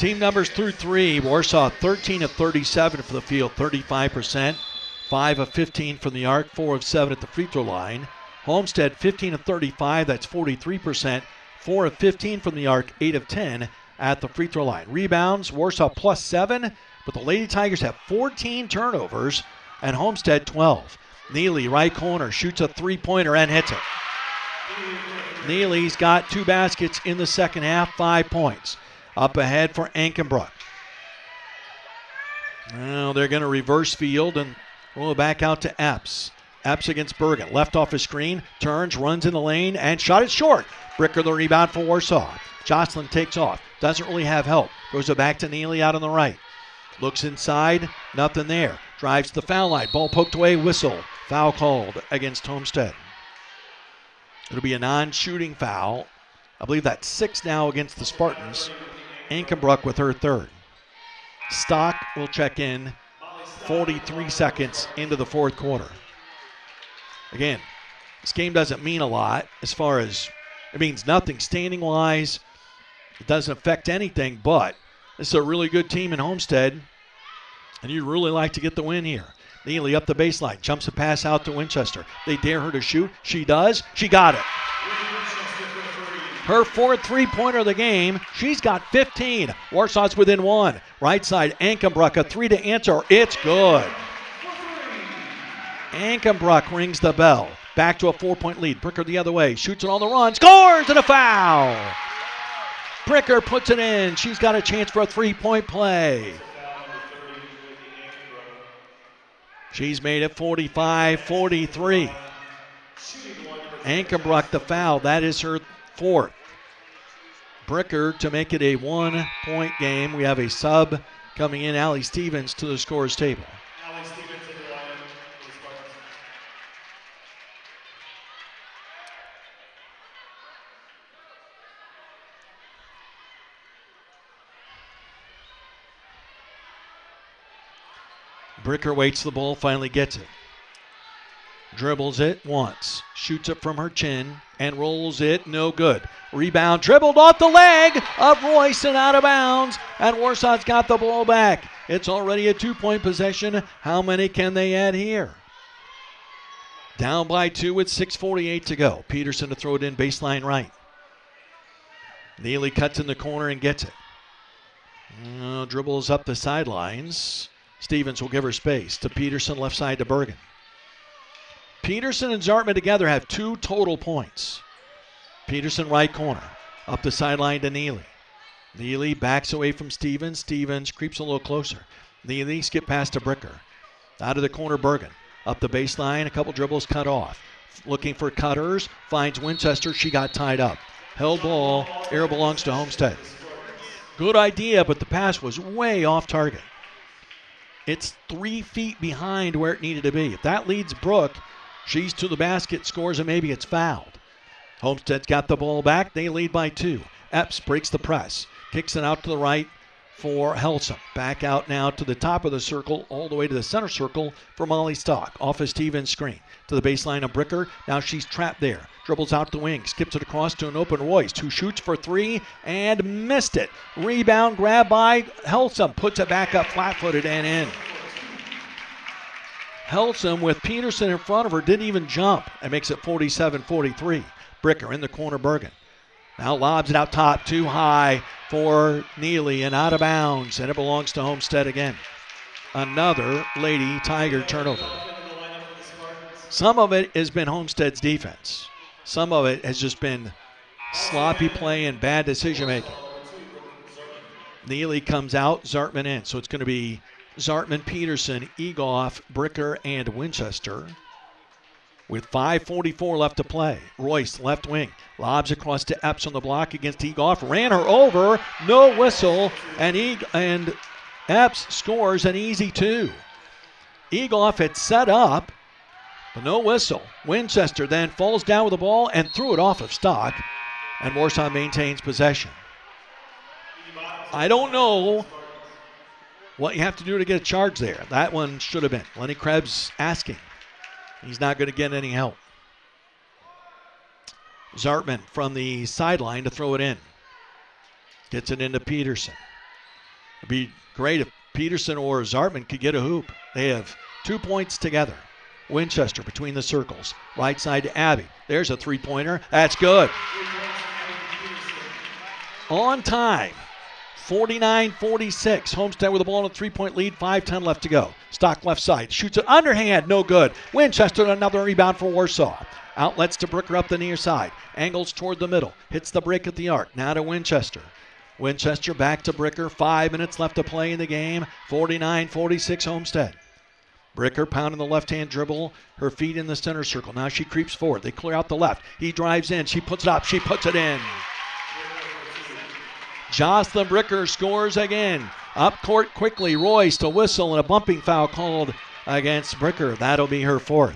Team numbers through 3. Warsaw 13 of 37 for the field, 35%. 5 of 15 from the arc, 4 of 7 at the free throw line. Homestead 15 of 35, that's 43%. 4 of 15 from the arc, 8 of 10 at the free throw line. Rebounds, Warsaw +7, but the Lady Tigers have 14 turnovers and Homestead 12. Neely, right corner, shoots a three-pointer and hits it. Neely's got 2 baskets in the second half, 5 points. Up ahead for Ankenbrook. Now they're going to reverse field and roll it back out to Epps. Epps against Bergen. Left off his screen, turns, runs in the lane, and shot it short. Bricker the rebound for Warsaw. Jocelyn takes off. Doesn't really have help. Goes it back to Neely out on the right. Looks inside, nothing there. Drives to the foul line. Ball poked away, whistle. Foul called against Homestead. It'll be a non-shooting foul. I believe that's 6 now against the Spartans. Ankenbrook with her third. Stock will check in 43 seconds into the fourth quarter. Again, this game doesn't mean a lot as far as, it means nothing standing-wise. It doesn't affect anything, but this is a really good team in Homestead, and you'd really like to get the win here. Neely up the baseline, jumps a pass out to Winchester. They dare her to shoot. She does. She got it. Her 4th three-pointer of the game. She's got 15. Warsaw's within 1. Right side, Ankenbrook, a 3 to answer. It's good. Ankenbrook rings the bell. Back to a 4-point lead. Bricker the other way. Shoots it on the run. Scores and a foul. Bricker puts it in. She's got a chance for a 3-point play. She's made it 45-43. Ankenbrook the foul. That is her 4th. Bricker to make it a 1-point game. We have a sub coming in, Allie Stevens, to the scorer's table. Bricker waits the ball, finally gets it. Dribbles it once, shoots it from her chin, and rolls it, no good. Rebound, dribbled off the leg of Royce and out of bounds, and Warsaw's got the ball back. It's already a 2-point possession. How many can they add here? Down by 2 with 6:48 to go. Peterson to throw it in baseline right. Neely cuts in the corner and gets it. Dribbles up the sidelines. Stevens will give her space to Peterson, left side to Bergen. Peterson and Zartman together have 2 total points. Peterson right corner, up the sideline to Neely. Neely backs away from Stevens. Stevens creeps a little closer. Neely skip pass to Bricker. Out of the corner, Bergen. Up the baseline, a couple dribbles cut off. Looking for cutters, finds Winchester. She got tied up. Held ball, air belongs to Homestead. Good idea, but the pass was way off target. It's 3 feet behind where it needed to be. If that leads Brooke, she's to the basket, scores, and maybe it's fouled. Homestead's got the ball back. They lead by 2. Epps breaks the press. Kicks it out to the right for Helsom. Back out now to the top of the circle, all the way to the center circle for Molly Stock. Off a Stevens screen. To the baseline of Bricker. Now she's trapped there. Dribbles out the wing. Skips it across to an open Royce, who shoots for 3 and missed it. Rebound grab by Helsom. Puts it back up flat-footed and in. Helsom with Peterson in front of her didn't even jump and makes it 47-43. Bricker in the corner, Bergen. Now lobs it out top, too high for Neely and out of bounds, and it belongs to Homestead again. Another Lady Tiger turnover. Some of it has been Homestead's defense. Some of it has just been sloppy play and bad decision making. Neely comes out, Zartman in, so it's going to be Zartman, Peterson, Egoff, Bricker, and Winchester. With 5:44 left to play. Royce, left wing, lobs across to Epps on the block against Egoff. Ran her over, no whistle, and Epps scores an easy 2. Egoff had set up, but no whistle. Winchester then falls down with the ball and threw it off of Stock, and Warsaw maintains possession. I don't know what you have to do to get a charge there. That one should have been. Lenny Krebs asking. He's not going to get any help. Zartman from the sideline to throw it in. Gets it into Peterson. It'd be great if Peterson or Zartman could get a hoop. They have 2 points together. Winchester between the circles. Right side to Abby. There's a three-pointer. That's good. On time. 49-46. Homestead with the ball on a three-point lead. 5:10 left to go. Stock left side. Shoots it underhand. No good. Winchester another rebound for Warsaw. Outlets to Bricker up the near side. Angles toward the middle. Hits the break at the arc. Now to Winchester. Winchester back to Bricker. 5 minutes left to play in the game. 49-46 Homestead. Bricker pounding the left-hand dribble. Her feet in the center circle. Now she creeps forward. They clear out the left. He drives in. She puts it up. She puts it in. Jocelyn Bricker scores again. Up court quickly. Royce to whistle and a bumping foul called against Bricker. That'll be her fourth.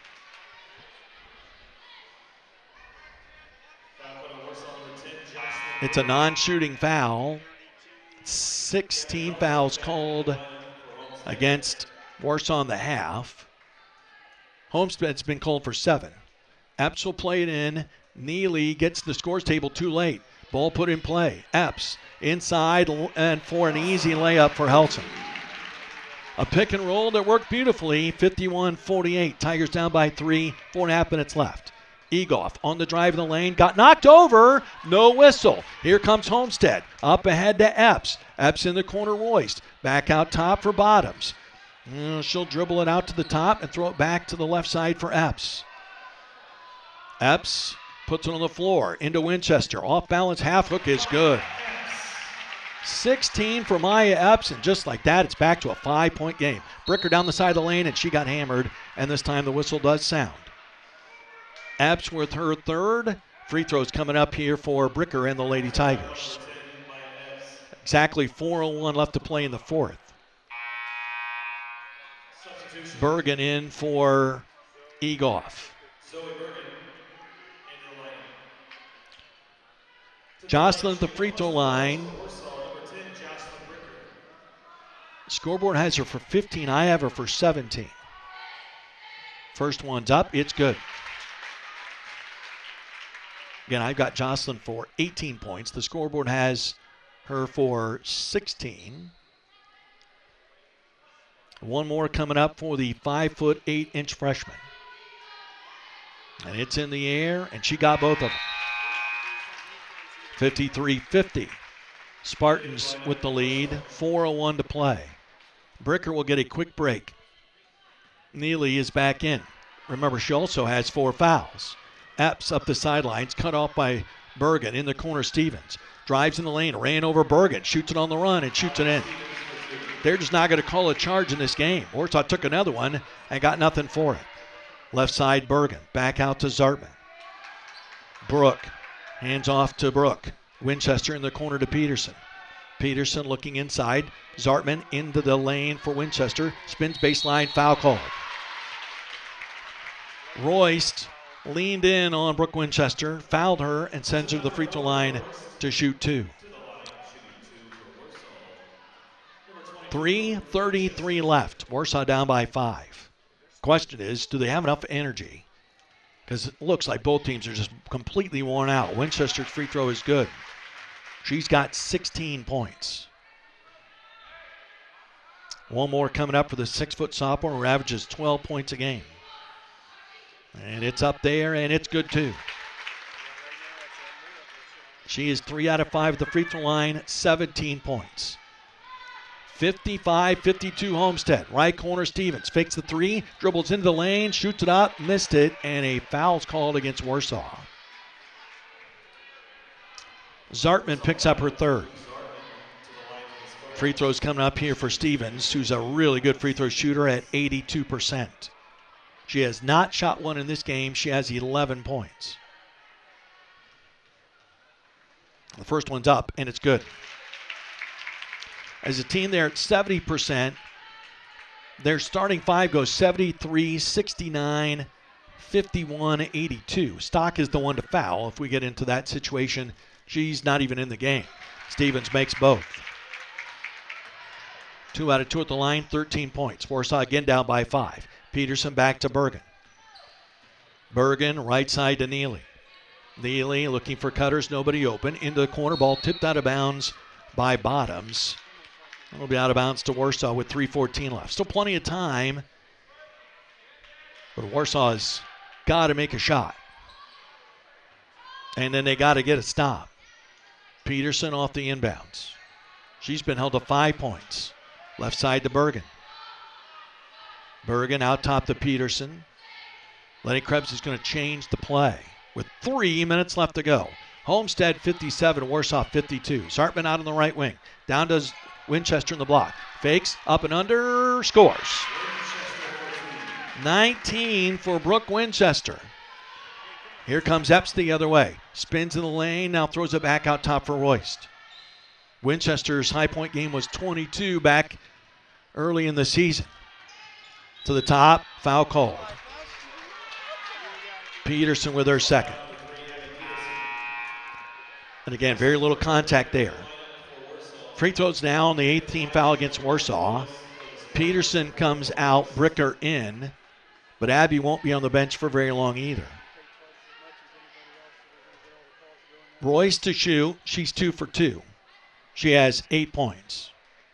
It's a non-shooting foul. 16 fouls called against Warsaw in the half. Homestead's been called for 7. Epps will play it in. Neely gets the scores table too late. Ball put in play. Epps inside and for an easy layup for Helton. A pick and roll that worked beautifully. 51-48. Tigers down by 3. 4.5 minutes left. Egoff on the drive in the lane. Got knocked over. No whistle. Here comes Homestead. Up ahead to Epps. Epps in the corner. Royce. Back out top for Bottoms. She'll dribble it out to the top and throw it back to the left side for Epps. Epps puts it on the floor into Winchester. Off balance half hook is good. 16 for Maya Epps, and just like that, it's back to a 5-point game. Bricker down the side of the lane, and she got hammered, and this time the whistle does sound. Epps with her third. Free throws coming up here for Bricker and the Lady Tigers. Exactly 4:01 left to play in the fourth. Bergen in for Egoff. Jocelyn at the free throw line. Scoreboard has her for 15. I have her for 17. First one's up. It's good. Again, I've got Jocelyn for 18 points. The scoreboard has her for 16. One more coming up for the 5'8" freshman. And it's in the air, and she got both of them. 53-50. Spartans with the lead. 4:01 to play. Bricker will get a quick break. Neely is back in. Remember, she also has 4 fouls. Epps up the sidelines, cut off by Bergen. In the corner, Stevens. Drives in the lane, ran over Bergen. Shoots it on the run and shoots it in. They're just not going to call a charge in this game. Warsaw took another one and got nothing for it. Left side, Bergen. Back out to Zartman. Brooke. Hands off to Brooke. Winchester in the corner to Peterson. Peterson looking inside. Zartman into the lane for Winchester. Spins baseline, foul called. Royce leaned in on Brooke Winchester, fouled her, and sends her to the free throw line to shoot 2. 3:33 left. Warsaw down by 5. Question is, do they have enough energy? Because it looks like both teams are just completely worn out. Winchester's free throw is good. She's got 16 points. One more coming up for the 6-foot sophomore who averages 12 points a game. And it's up there, and it's good too. She is 3 out of 5 at the free throw line, 17 points. 55-52 Homestead. Right corner, Stevens fakes the 3, dribbles into the lane, shoots it up, missed it, and a foul's called against Warsaw. Zartman picks up her third. Free throws coming up here for Stevens, who's a really good free throw shooter at 82%. She has not shot one in this game. She has 11 points. The first one's up, and it's good. As a team, they're at 70%. Their starting 5 goes 73, 69, 51, 82. Stock is the one to foul. If we get into that situation, she's not even in the game. Stevens makes both. 2 out of 2 at the line, 13 points. Warsaw again down by 5. Peterson back to Bergen. Bergen, right side to Neely. Neely looking for cutters, nobody open. Into the corner, ball tipped out of bounds by Bottoms. It'll be out of bounds to Warsaw with 3:14 left. Still plenty of time, but Warsaw's got to make a shot. And then they got to get a stop. Peterson off the inbounds. She's been held to 5 points. Left side to Bergen. Bergen out top to Peterson. Lenny Krebs is going to change the play with 3 minutes left to go. Homestead 57, Warsaw 52. Zartman out on the right wing. Down to Winchester in the block. Fakes, up and under, scores. 19 for Brooke Winchester. Here comes Epps the other way. Spins in the lane, now throws it back out top for Royst. Winchester's high point game was 22 back early in the season. To the top, foul called. Peterson with her second. And again, very little contact there. Free throws now on the 8th team foul against Warsaw. Peterson comes out, Bricker in, but Abby won't be on the bench for very long either. Royce to shoot. She's 2 for 2. She has 8 points.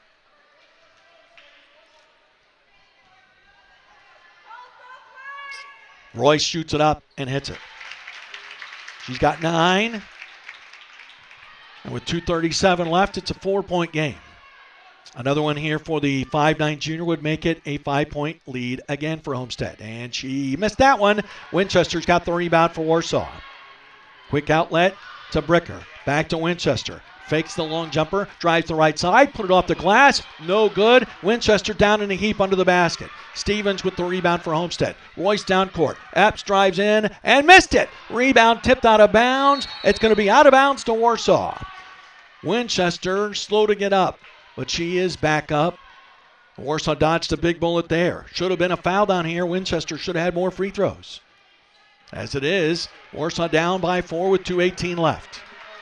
Royce shoots it up and hits it. She's got 9. And with 2:37 left, it's a 4-point game. Another one here for the 5'9 junior would make it a 5-point lead again for Homestead. And she missed that one. Winchester's got the rebound for Warsaw. Quick outlet to Bricker. Back to Winchester. Fakes the long jumper. Drives the right side. Put it off the glass. No good. Winchester down in a heap under the basket. Stevens with the rebound for Homestead. Royce down court. Epps drives in and missed it. Rebound tipped out of bounds. It's going to be out of bounds to Warsaw. Winchester slow to get up, but she is back up. Warsaw dodged a big bullet there. Should have been a foul down here. Winchester should have had more free throws. As it is, Warsaw down by 4 with 2:18 left.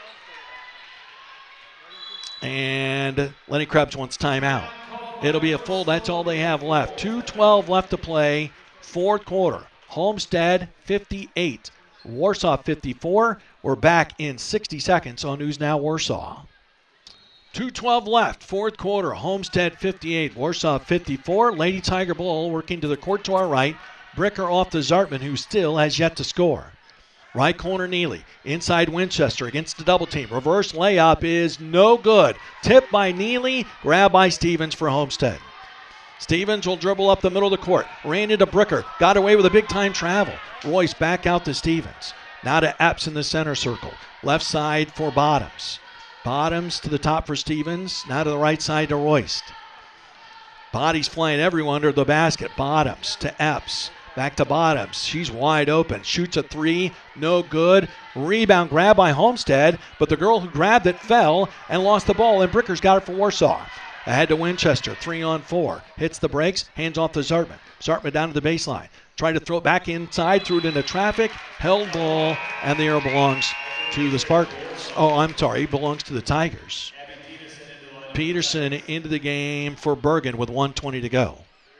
And Lenny Krebs wants timeout. It'll be a full, that's all they have left. 2:12 left to play, fourth quarter. Homestead 58, Warsaw 54. We're back in 60 seconds on News Now Warsaw. 2:12 left, fourth quarter. Homestead 58, Warsaw 54. Lady Tiger Bull working to the court to our right. Bricker off to Zartman, who still has yet to score. Right corner Neely. Inside Winchester against the double team. Reverse layup is no good. Tipped by Neely. Grabbed by Stevens for Homestead. Stevens will dribble up the middle of the court. Ran into Bricker. Got away with a big time travel. Royce back out to Stevens. Now to Epps in the center circle. Left side for Bottoms. Bottoms to the top for Stevens. Now to the right side to Royce. Bodies flying everyone under the basket. Bottoms to Epps. Back to Bottoms. She's wide open. Shoots a 3. No good. Rebound grab by Homestead, but the girl who grabbed it fell and lost the ball, and Bricker's got it for Warsaw. Ahead to Winchester. 3-on-4. Hits the brakes. Hands off to Zartman. Zartman down to the baseline. Tried to throw it back inside. Threw it into traffic. Held ball, and the arrow belongs to the Spartans. Oh, I'm sorry. It belongs to the Tigers. Peterson into the game for Bergen with 1:20 to go.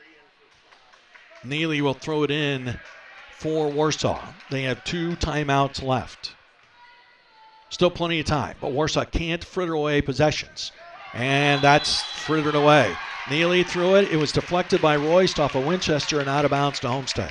Neely will throw it in for Warsaw. They have 2 timeouts left. Still plenty of time, but Warsaw can't fritter away possessions. And that's frittered away. Neely threw it. It was deflected by Royce off of Winchester and out of bounds to Homestead.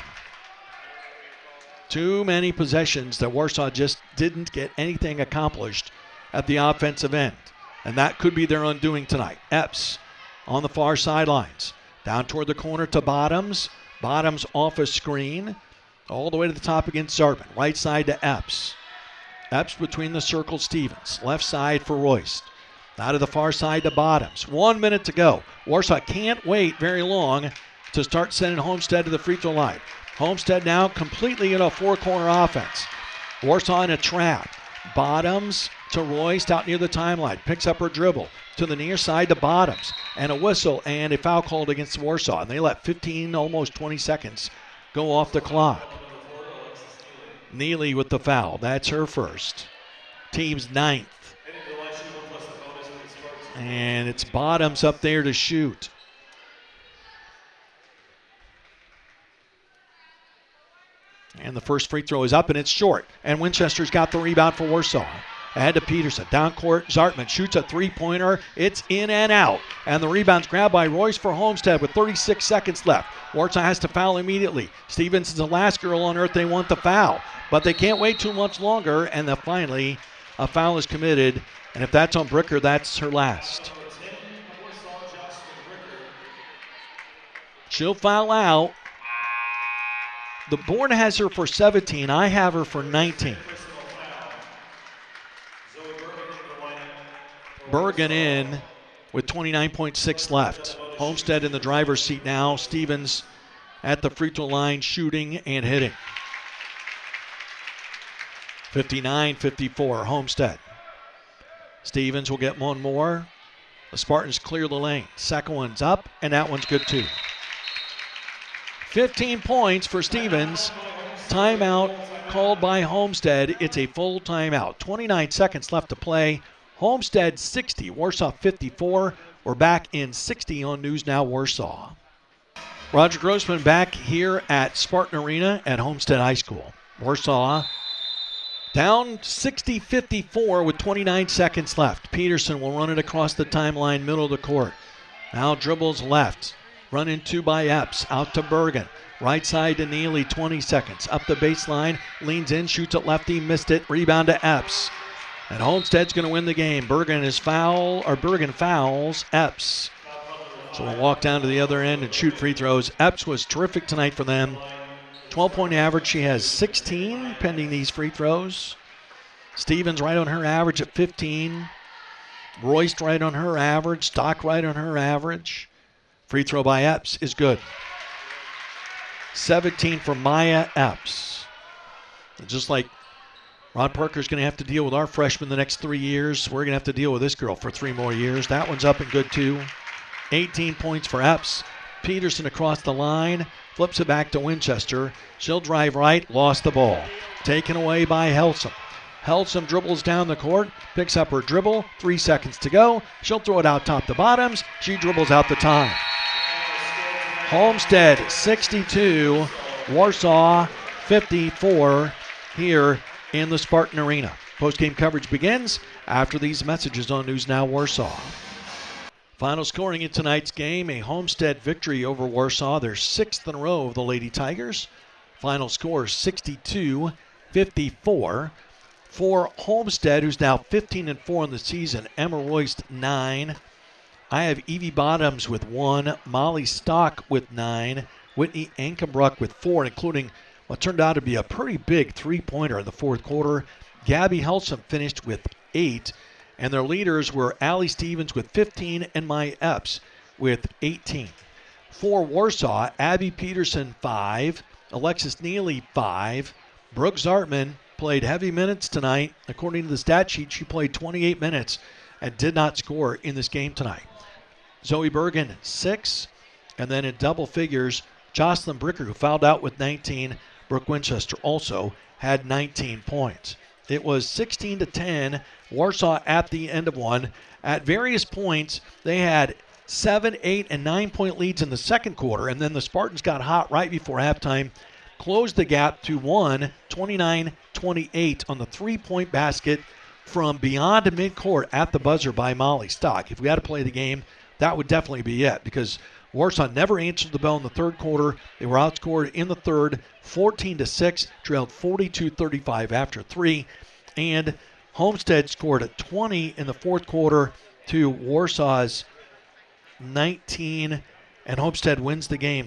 Too many possessions that Warsaw just didn't get anything accomplished at the offensive end. And that could be their undoing tonight. Epps on the far sidelines. Down toward the corner to Bottoms. Bottoms off a screen. All the way to the top against Zartman. Right side to Epps. Epps between the circle, Stevens. Left side for Royce. Now to the far side to Bottoms. 1 minute to go. Warsaw can't wait very long to start sending Homestead to the free throw line. Homestead now completely in a 4-corner offense. Warsaw in a trap. Bottoms to Royce out near the timeline. Picks up her dribble to the near side to Bottoms. And a whistle and a foul called against Warsaw. And they let 15, almost 20 seconds go off the clock. Neely with the foul. That's her first. Team's 9th. And it's Bottoms up there to shoot. And the first free throw is up, and it's short. And Winchester's got the rebound for Warsaw. Ahead to Peterson. Down court, Zartman shoots a three-pointer. It's in and out. And the rebound's grabbed by Royce for Homestead with 36 seconds left. Warsaw has to foul immediately. Stevens is the last girl on earth they want the foul. But they can't wait too much longer, and then finally a foul is committed. And if that's on Bricker, that's her last. She'll foul out. The board has her for 17. I have her for 19. Bergen in with 29.6 left. Homestead in the driver's seat now. Stevens at the free throw line shooting and hitting. 59-54, Homestead. Stevens will get one more. The Spartans clear the lane. Second one's up, and that one's good too. 15 points for Stevens. Timeout called by Homestead. It's a full timeout. 29 seconds left to play. Homestead 60, Warsaw 54. We're back in 60 on News Now Warsaw. Roger Grossman back here at Spartan Arena at Homestead High School. Warsaw down 60-54 with 29 seconds left. Peterson will run it across the timeline, middle of the court. Now dribbles left. Run into by Epps. Out to Bergen. Right side to Neely, 20 seconds. Up the baseline, leans in, shoots it lefty, missed it. Rebound to Epps. And Homestead's going to win the game. Bergen fouls Epps. So we'll walk down to the other end and shoot free throws. Epps was terrific tonight for them. 12-point average. She has 16 pending these free throws. Stevens right on her average at 15. Royce right on her average. Stock right on her average. Free throw by Epps is good. 17 for Maya Epps. And just like Ron Parker's going to have to deal with our freshman the next 3 years, we're going to have to deal with this girl for 3 more years. That one's up and good too. 18 points for Epps. Peterson across the line. Flips it back to Winchester. She'll drive right. Lost the ball. Taken away by Helsum. Helsum dribbles down the court. Picks up her dribble. 3 seconds to go. She'll throw it out top to bottoms. She dribbles out the time. Homestead 62. Warsaw 54 here in the Spartan Arena. Post-game coverage begins after these messages on News Now Warsaw. Final scoring in tonight's game, a Homestead victory over Warsaw, their 6th in a row of the Lady Tigers. Final score 62-54. For Homestead, who's now 15-4 in the season, Emma Royce 9. I have Evie Bottoms with 1, Molly Stock with 9, Whitney Ankenbrook with 4, including what turned out to be a pretty big three-pointer in the fourth quarter. Gabby Helsum finished with 8. And their leaders were Allie Stevens with 15 and Maya Epps with 18. For Warsaw, Abby Peterson 5, Alexis Neely 5. Brooke Zartman played heavy minutes tonight. According to the stat sheet, she played 28 minutes and did not score in this game tonight. Zoe Bergen 6. And then in double figures, Jocelyn Bricker, who fouled out with 19. Brooke Winchester also had 19 points. It was 16-10, Warsaw at the end of one. At various points, they had 7, 8, and 9-point leads in the second quarter, and then the Spartans got hot right before halftime, closed the gap to 29-28 on the three-point basket from beyond midcourt at the buzzer by Molly Stock. If we had to play the game, that would definitely be it, because Warsaw never answered the bell in the third quarter. They were outscored in the third, 14-6, trailed 42-35 after 3. And Homestead scored a 20 in the fourth quarter to Warsaw's 19. And Homestead wins the game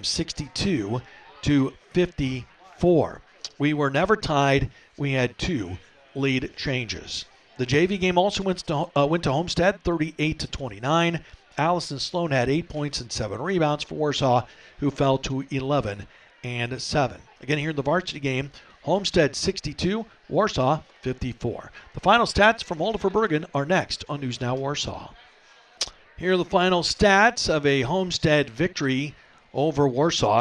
62-54. We were never tied. We had 2 lead changes. The JV game also went to Homestead 38-29. Allison Sloan had 8 points and 7 rebounds for Warsaw, who fell to 11-7. Again, here in the varsity game, Homestead 62, Warsaw 54. The final stats from Alderfer Bergen are next on News Now Warsaw. Here are the final stats of a Homestead victory over Warsaw,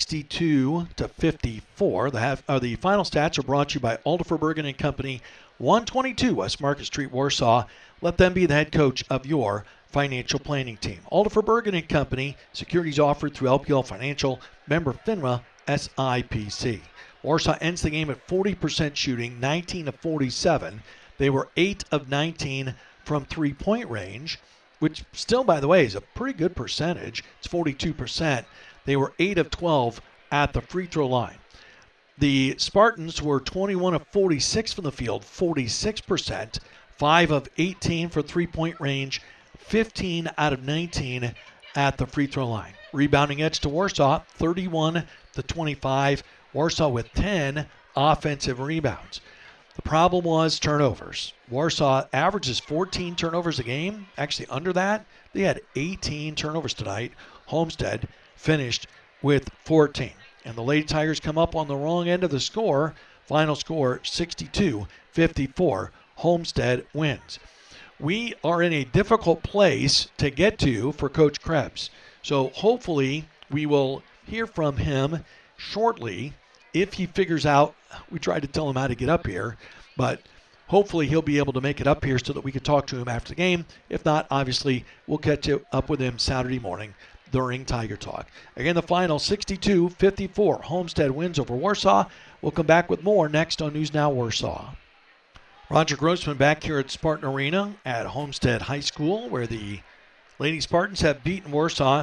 62-54. The final stats are brought to you by Alderfer Bergen and Company, 122 West Market Street, Warsaw. Let them be the head coach of your financial planning team. Alderfer Bergen and Company, securities offered through LPL Financial, member FINRA, SIPC. Warsaw ends the game at 40% shooting, 19-47. They were 8 of 19 from three-point range, which still, by the way, is a pretty good percentage. It's 42%. They were 8 of 12 at the free throw line. The Spartans were 21 of 46 from the field, 46%, 5 of 18 for three-point range, 15 out of 19 at the free throw line. Rebounding edge to Warsaw, 31 to 25. Warsaw with 10 offensive rebounds. The problem was turnovers. Warsaw averages 14 turnovers a game. Actually, under that, they had 18 turnovers tonight. Homestead finished with 14. And the Lady Tigers come up on the wrong end of the score. Final score, 62-54. Homestead wins. We are in a difficult place to get to for Coach Krebs. So hopefully we will hear from him shortly if he figures out. We tried to tell him how to get up here, but hopefully he'll be able to make it up here so that we can talk to him after the game. If not, obviously, we'll catch up with him Saturday morning during Tiger Talk. Again, the final 62-54. Homestead wins over Warsaw. We'll come back with more next on News Now Warsaw. Roger Grossman back here at Spartan Arena at Homestead High School, where the Lady Spartans have beaten Warsaw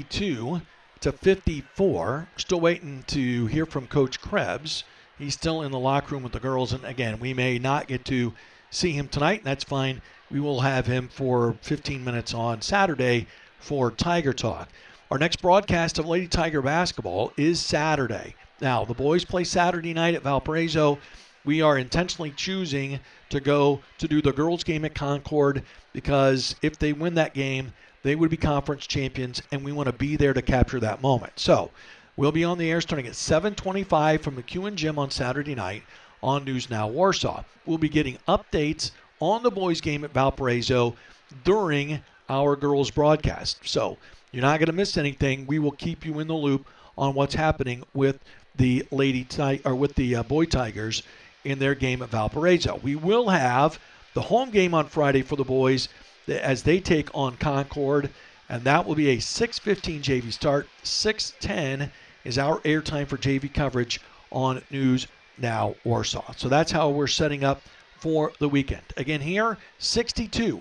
62-54. Still waiting to hear from Coach Krebs. He's still in the locker room with the girls, and again, we may not get to see him tonight, and that's fine. We will have him for 15 minutes on Saturday for Tiger Talk. Our next broadcast of Lady Tiger basketball is Saturday. Now, the boys play Saturday night at Valparaiso. We are intentionally choosing to go to do the girls' game at Concord because if they win that game, they would be conference champions, and we want to be there to capture that moment. So we'll be on the air starting at 7:25 from McEwen Gym on Saturday night on News Now Warsaw. We'll be getting updates on the boys' game at Valparaiso during our girls' broadcast. So you're not going to miss anything. We will keep you in the loop on what's happening with the boy Tigers in their game at Valparaiso. We will have the home game on Friday for the boys as they take on Concord, and that will be a 6:15 JV start. 6:10 is our airtime for JV coverage on News Now Warsaw. So that's how we're setting up for the weekend. Again here,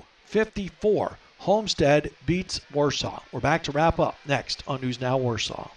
62-54. Homestead beats Warsaw. We're back to wrap up next on News Now Warsaw.